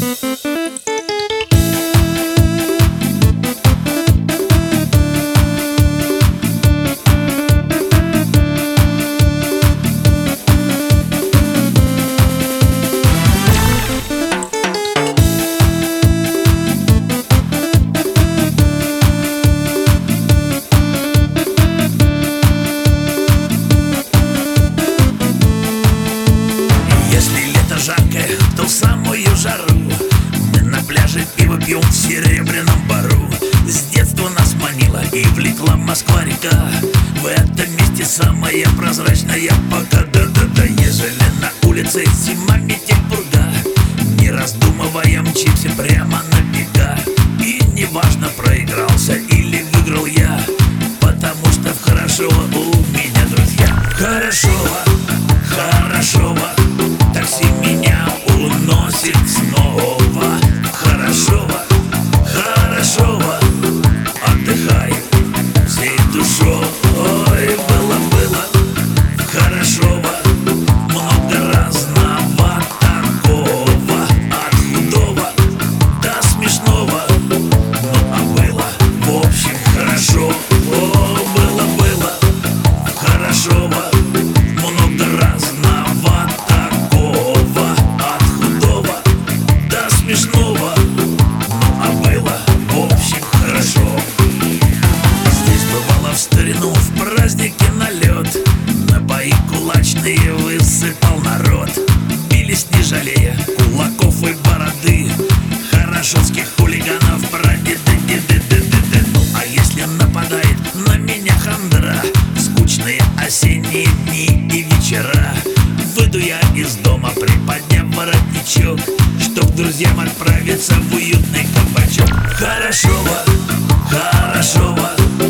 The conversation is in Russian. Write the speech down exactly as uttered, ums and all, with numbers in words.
жаркое, то в самую жару мы на пляже пиво пьем в Серебряном Бару. С детства нас манила и влекла Москва-река. В этом месте самая прозрачная пока. Да-да-да, ежели на улице зима, метель, пурга, не раздумывая мчимся прямо на бега. И неважно, проигрался или выиграл я, потому что в Хорошово у меня друзья. Хорошово, Хорошово, такси меня уносит снова. Хорошово, Хорошово, отдыхай всей душой. Было-было Хорошово, много разного такого, от худого до смешного. Ну а было в общем хорошо. О, было-было Хорошово, много разного такого, от худого до смешного. Ну а было в общем хорошо. Здесь бывало в старину, в празднике налет, на бои кулачные высыпал народ. Бились не жалея кулаков и бороды, хорошевских хулиганов прадеды. Ну а если нападает на меня хандра, скучные осенние дни и вечера, выйду я из дома, приподняв воротничок, чтоб к друзьям отправиться в уютный кабачок. Хорошово, Хорошово,